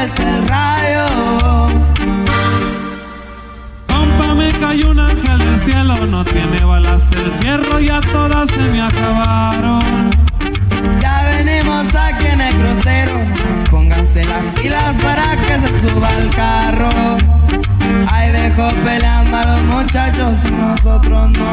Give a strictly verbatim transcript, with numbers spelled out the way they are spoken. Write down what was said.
es el rayo. Compa, me cayó un ángel del cielo, no tiene balas el fierro, ya todas se me acabaron. Ya venimos aquí en el crucero, pónganse las pilas para que se suba al carro. Ahí dejó peleando a los muchachos, nosotros no